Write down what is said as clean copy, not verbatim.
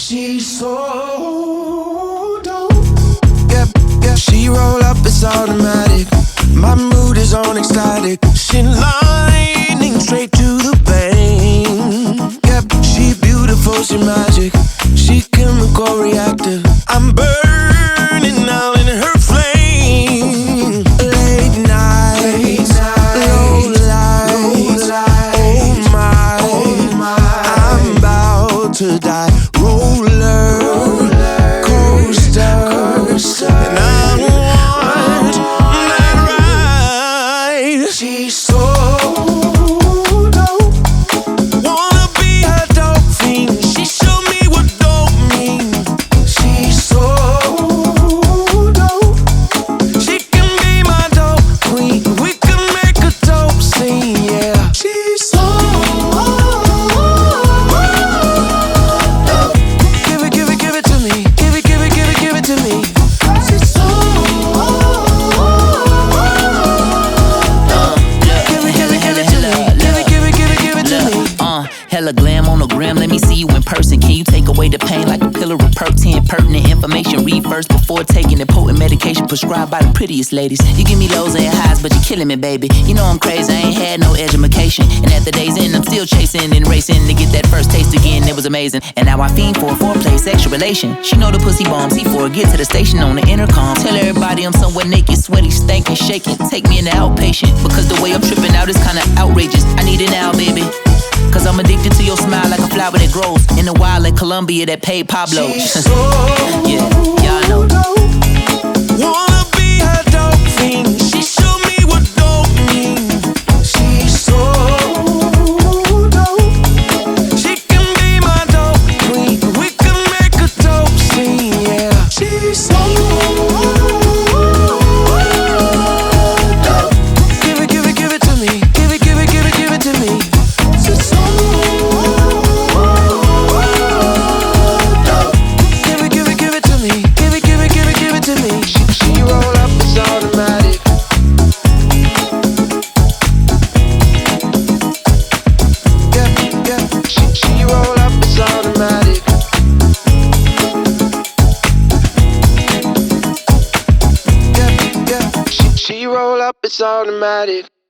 She's so dope. Yep, yep. She roll up, it's automatic. My mood is on ecstatic. She lightning straight to the vein. Yep, she beautiful, she magic. She chemical reactive. I'm burning out in her flame. Late night, low light. Oh my, I'm about to die. Roller coaster, and I want that ride. She's so dope. Wanna be a dope fiend. She showed me what dope means. She's so dope. She can be my dope queen. We can make a dope scene, yeah. She's so give it to me. Give it to me. She's so give it to me. Hella glam on the gram, let me see you in person. Can you take away the pain like a pillar of perk 10? Pertinent information, read first before taking the potent medication prescribed by the prettiest ladies. You give me lows and highs, but you're killing me, baby. You know I'm crazy, I ain't had no education. And at the day's end, I'm still chasing and racing to get that first taste again. It was amazing. And now I fiend for a foreplay, sexual relation. She know the pussy bomb, C4, get to the station on the intercom. Tell everybody I'm somewhere naked, sweaty, stankin', shaking. Take me in the outpatient, because the way I'm tripping out is kinda outrageous. I need it now, baby. Cause I'm addicted to your smile like a flower that grows in the wild like Colombia that paid Pablo. She's so yeah, y'all know. Wanna be a dope fiend. She showed me what dope means. She's so dope. She can be my dope queen. We can make a dope scene, yeah. She's so dope. Give it to me. Give it to me. She's so dope. Give it to me. Give it to me. She roll up, it's automatic. Yeah. She roll up, it's automatic. Yeah. She roll up, it's automatic.